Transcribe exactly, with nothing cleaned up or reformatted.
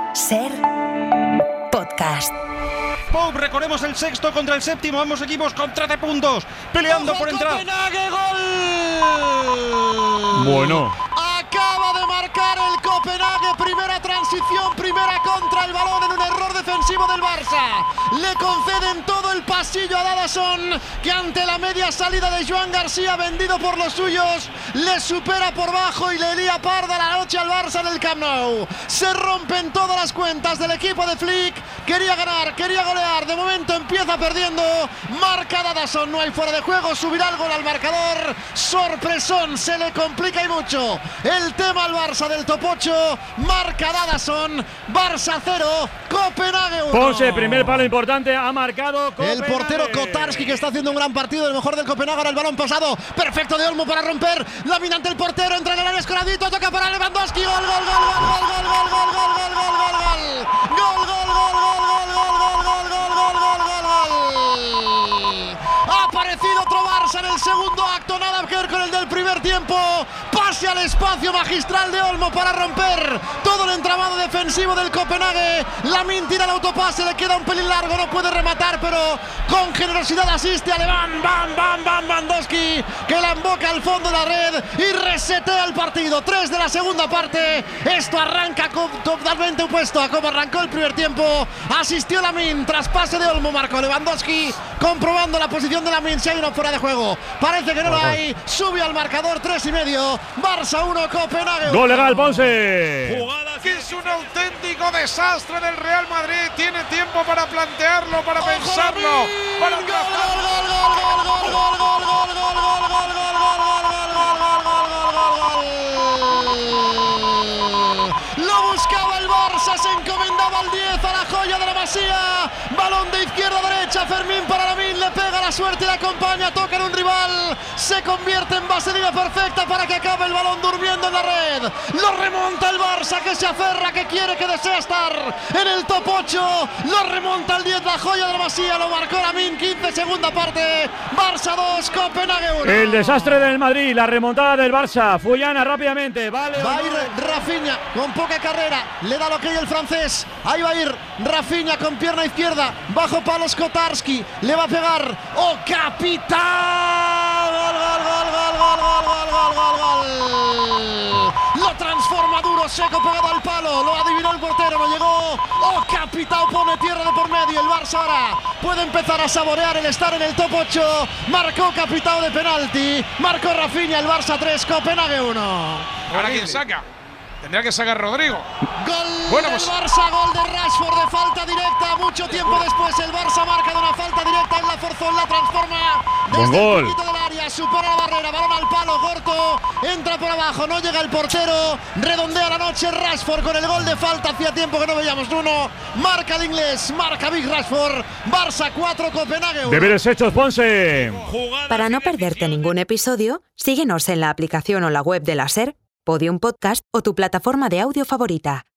Ser podcast. Pau, recorremos el sexto contra el séptimo, ambos equipos con trece puntos, peleando por entrar. ¡Copenhague, gol! Bueno. Acaba de marcar el Copenhague, primera transición, primera contra, el balón en un error defensivo del Barça. Le conceden todo el pasillo a Dadason, que ante la media salida de Joan García, vendido por los suyos, le supera por bajo y le lía parda la noche al Barça en el Camp Nou. Se rompen todas las cuentas del equipo de Flick. Quería ganar, quería golear, de momento empieza perdiendo. Marca Dadason, no hay fuera de juego, subirá el gol al marcador. Sorpresón, se le complica y mucho el tema al Barça del top ocho. Marca Dadason, Barça cero, Copenhague uno. Ponce, primer palo importante, ha marcado Copenhague. El portero Kotarski, que está haciendo un gran partido, el mejor del Copenhague. Ahora el balón pasado, perfecto de Olmo para romper. La mina ante el portero, entra en el área escoradito, toca para Lewandowski. Gol, gol, gol, gol, gol, gol, gol, gol, gol, gol, gol, gol, gol, gol, gol, gol, ha aparecido otro Barça en el segundo acto, nada que ver con el del primer tiempo. Pase al espacio magistral de Olmo para romper todo el entramado defensivo del Copenhague. Lamin tira el autopase, le queda un pelín largo, no puede rematar, pero con generosidad asiste a Levan, Bam, Bam, Bam, Bandowski, que la emboca al fondo de la red y resetea el partido. Tres de la segunda parte. Esto arranca totalmente opuesto a como arrancó el primer tiempo. Asistió Lamin, traspase de Olmo, marcó Lewandowski, comprobando la posición de Lamin, si hay uno fuera de juego. Parece que no lo hay. Sube al marcador, tres y medio. Barça uno, Copenhague uno. Gol legal, Ponce. Jugada que es un auténtico desastre del Real Madrid. Tiene tiempo para plantearlo, para pensarlo, para gol, gol, gol, gol, gol, gol, gol, gol, gol, gol, gol, gol, gol, lo buscaba el Barça, se encomendaba al diez, a la joya de la Masía. Balón de izquierda a derecha, Fermín para Lamin, le pega la suerte y la acompaña, toca en un rival, se convierte en vaselina perfecta para que acabe el balón durmiendo en la red. Lo remonta el Barça, que se aferra, que quiere, que desea estar en el top ocho. Lo remonta el diez, la joya de la Masía, lo marcó Lamin, quince segunda parte. Barça dos, Copenhague uno. El desastre del Madrid, la remontada del Barça. Fullana rápidamente, vale. Va a ir Rafinha con poca carrera, le da lo que hay el francés. Ahí va a ir Rafinha con pierna izquierda, bajo palos Kotarski, le va a pegar. ¡Oh, capitán! ¡Gol, gol, gol, gol, gol, gol, gol, gol, gol! Lo transforma duro, seco, pegado al palo, lo adivinó el portero, no llegó. ¡Oh, capitán! Pone tierra de por medio. El Barça ahora puede empezar a saborear el estar en el top ocho. Marcó capitán de penalti, marcó Rafinha, el Barça tres, Copenhague uno. ¿Ahora quién saca? Tendrá que sacar Rodrigo. Gol Bueno, del pues, Barça, gol de Rashford de falta directa. Mucho tiempo después el Barça marca de una falta directa, en la forzó, la transforma desde Buen gol. el poquito del área, supera la barrera, balón al palo, Gorto, entra por abajo, no llega el portero, redondea la noche Rashford con el gol de falta. Hacía tiempo que no veíamos uno. Marca el inglés, marca Big Rashford. Barça cuatro, Copenhague uno. Deberes hechos, Ponce. Para no perderte ningún episodio, síguenos en la aplicación o la web de la Ser, Podium Podcast o tu plataforma de audio favorita.